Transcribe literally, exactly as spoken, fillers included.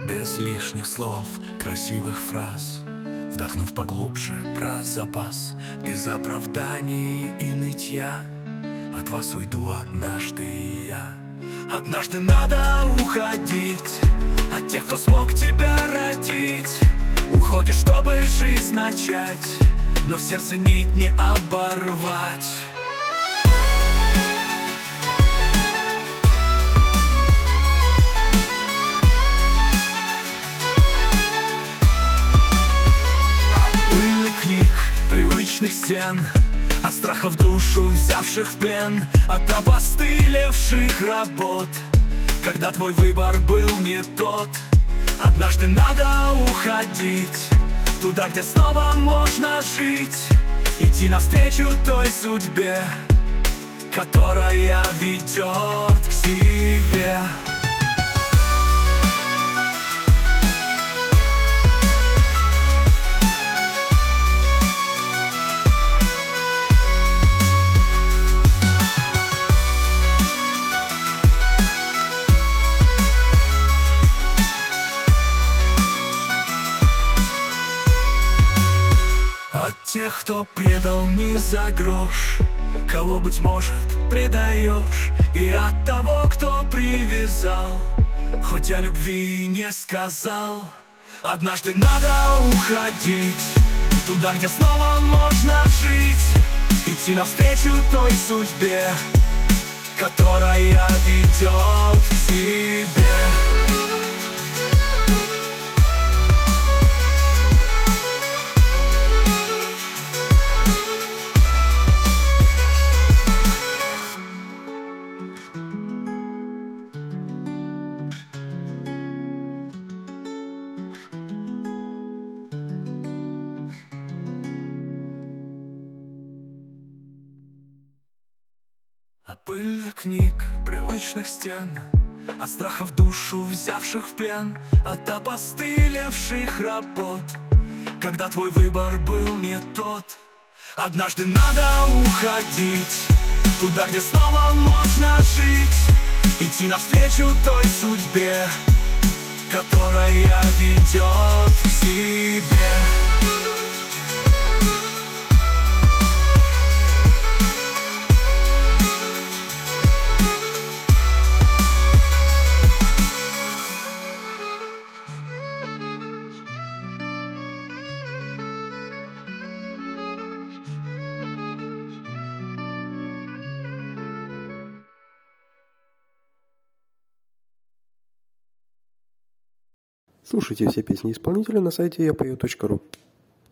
Без лишних слов, красивых фраз, вдохнув поглубже про запас. Без оправданий и нытья от вас уйду однажды и я. Однажды надо уходить от тех, кто смог тебя родить. Уходишь, чтобы жизнь начать, но в сердце нить не оборвать. Пыльных книг, привычных стен, от страха в душу взявших в плен, от опостылевших работ, когда твой выбор был не тот. Однажды надо уходить туда, где снова можно жить, идти навстречу той судьбе, которая ведет к себе. От тех, кто предал не за грош, кого, быть может, предаешь, и от того, кто привязал, хоть о любви не сказал. Однажды надо уходить туда, где снова можно жить, идти навстречу той судьбе, которая ведет к себе. От пыльных книг, привычных стен, от страха в душу взявших в плен, от опостылевших работ, когда твой выбор был не тот. Однажды надо уходить туда, где снова можно жить, идти навстречу той судьбе, которая ведет к себе. Слушайте все песни исполнителя на сайте я пою точка ру.